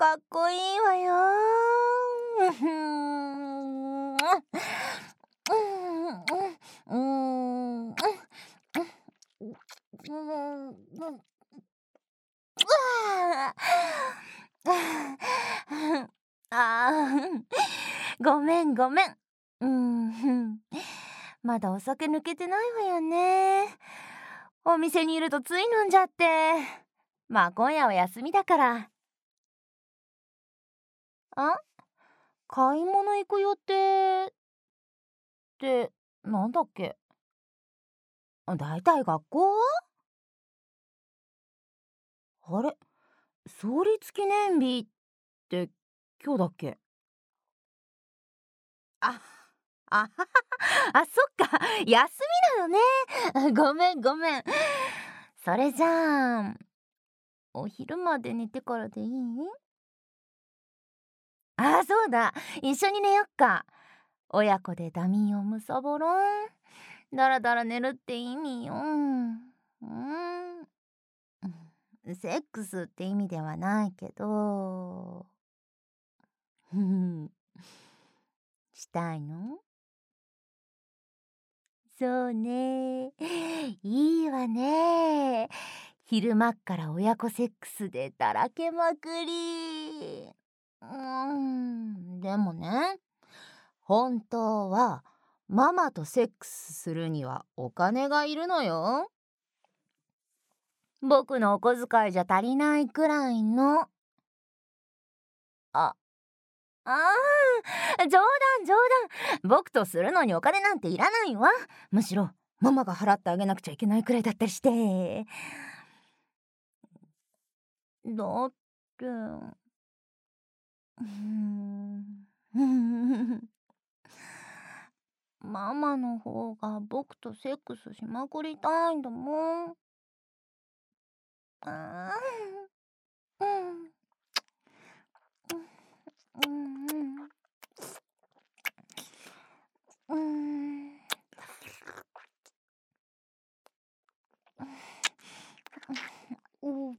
かっこいいわよ。ごめんごめん。まだお酒抜けてないわよね。お店にいるとつい飲んじゃって。まあ今夜は休みだから。買い物行く予定ってなんだっけ？だいたい学校は？あれ、創立記念日って今日だっけ？あ、あははあ、そっか、休みなのね。ごめんごめん。それじゃあ、お昼まで寝てからでいい？そうだ。一緒に寝よっか。親子でダミーをむさぼろん。だらだら寝るって意味よ。セックスって意味ではないけど。したいの？そうね。いいわね。昼間っから親子セックスでだらけまくり。でもね、本当はママとセックスするにはお金がいるのよ。僕のお小遣いじゃ足りないくらいの。あ、冗談冗談。僕とするのにお金なんていらないわ。むしろママが払ってあげなくちゃいけないくらいだったりして。だってママの方が僕とセックスしまくりたいんだもん。あーうんうんうん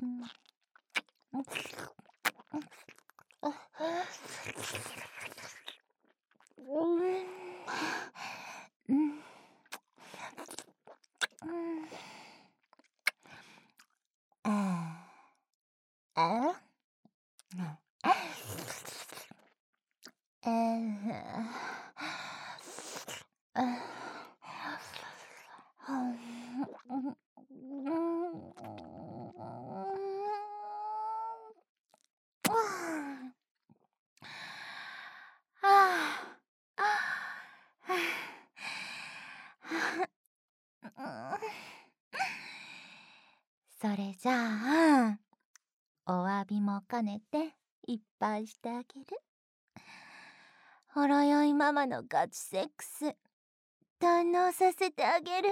それじゃあ、お詫びも兼ねていっぱいしてあげる。ほろ酔いママのガチセックス堪能させてあげる。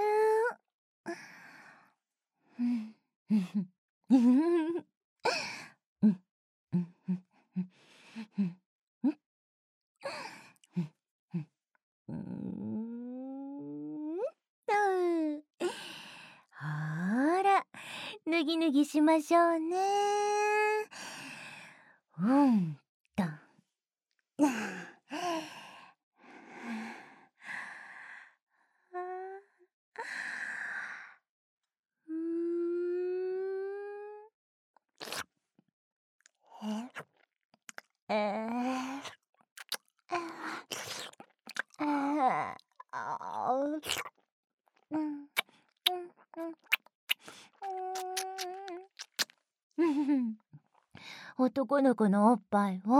ほら、脱ぎ脱ぎしましょうね。と。男の子のおっぱいを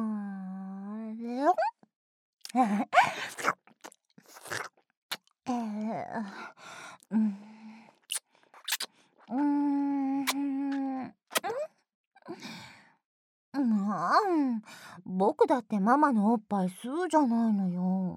僕だってママのおっぱい吸うじゃないのよ。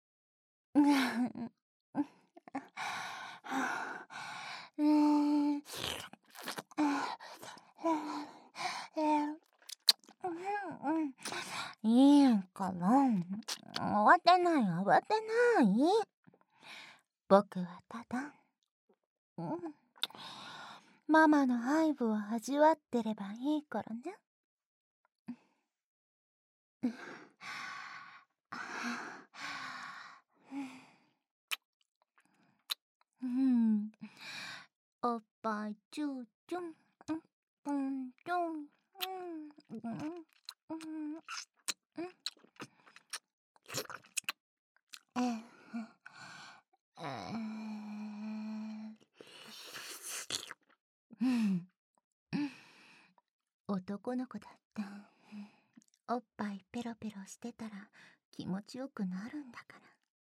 いいんかな。慌てない慌てない。僕はただ、ママの愛撫を味わってればいいからね。 うん、おっぱいチューチュン、うんチュン、えーえー男の子だっておっぱいペロペロしてたら気持ちよくなるんだから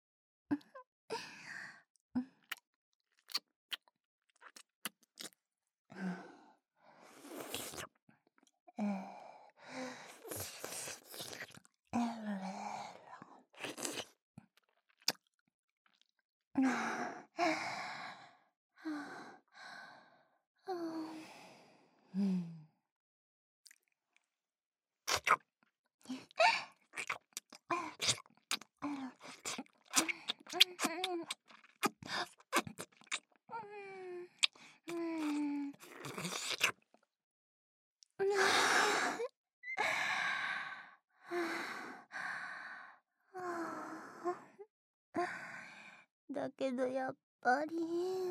だけどやっぱり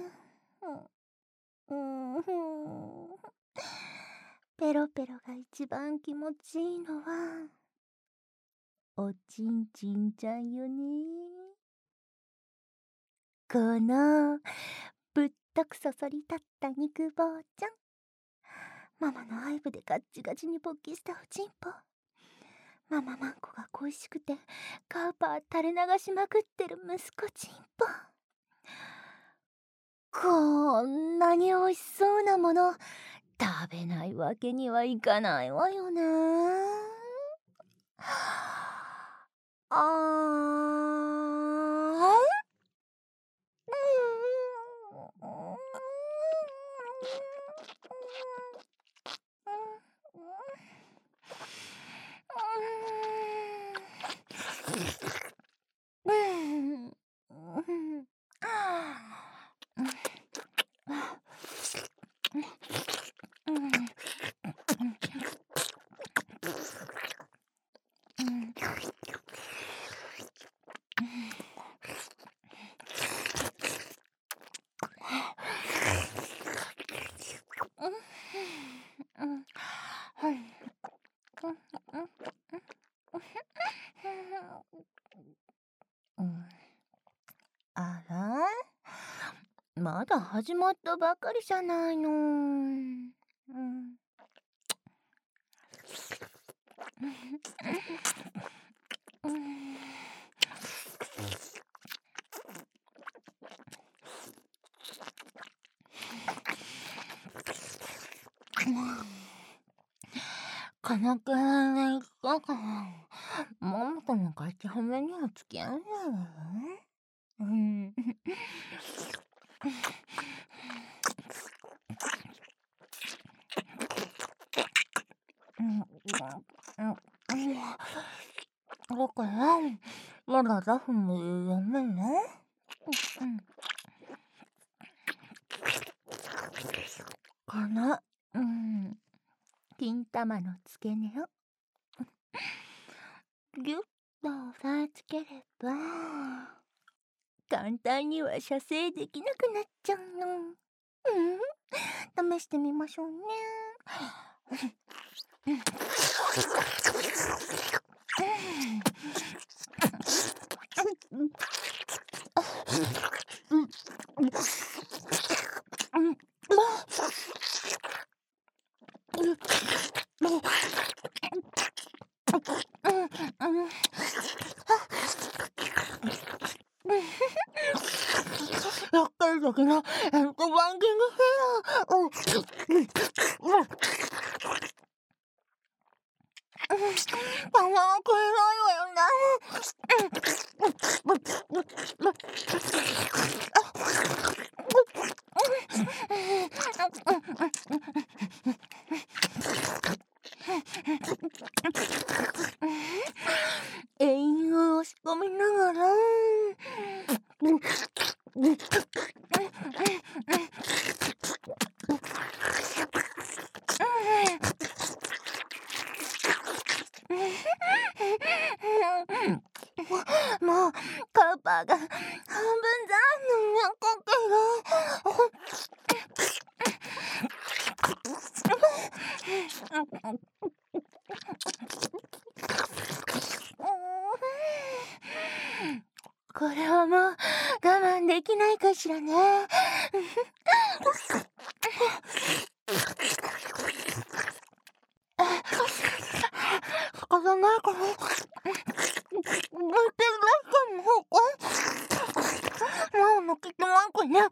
ペロペロが一番気持ちいいのはおちんちんちゃんよね。このぶっとくそそり立った肉棒ちゃん、ママの愛撫でガッチガチに勃起したおちんぽ、マママンコが恋しくてカウパー垂れ流しまくってる息子ちんぽ、こんなに美味しそうなもの食べないわけにはいかないわよね。あーあら、まだ始まったばかりじゃないの。このくらいでいったかな。ママとのガチハメには付き合えないわよ。だからまだザフもやめね。この金玉の付け根をギュッと押さえつければ簡単には射精できなくなっちゃうの。試してみましょうね。やっかり時のバンキングフェア。たまらくれないわよね。永遠を押し込みながらワーが半分残念なかけど。これはもう我慢できないかしらね。仕方ないから。もう抜けてまんこね。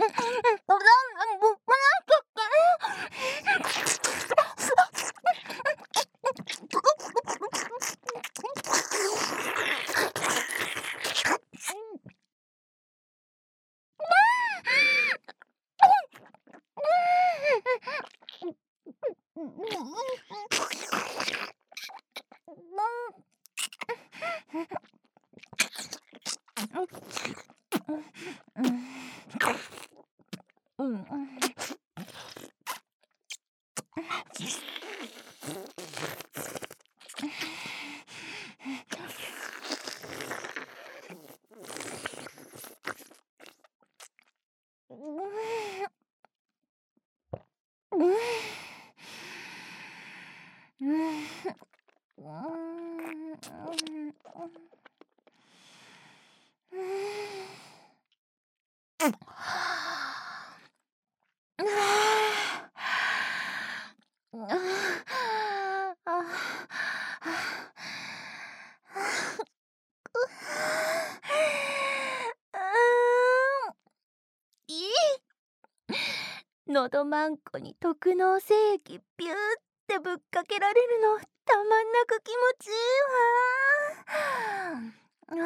のどまんこに特納精液ビューってぶっかけられるのたまんなく気持ちいい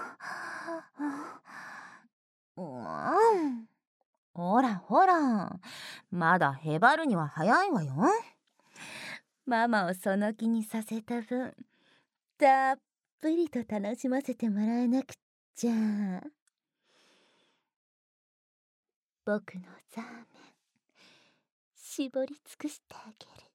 わ。ほらほら、まだへばるには早いわよ。ママをその気にさせた分、たっぷりと楽しませてもらえなくっちゃ。僕のザーメン、絞り尽くしてあげる。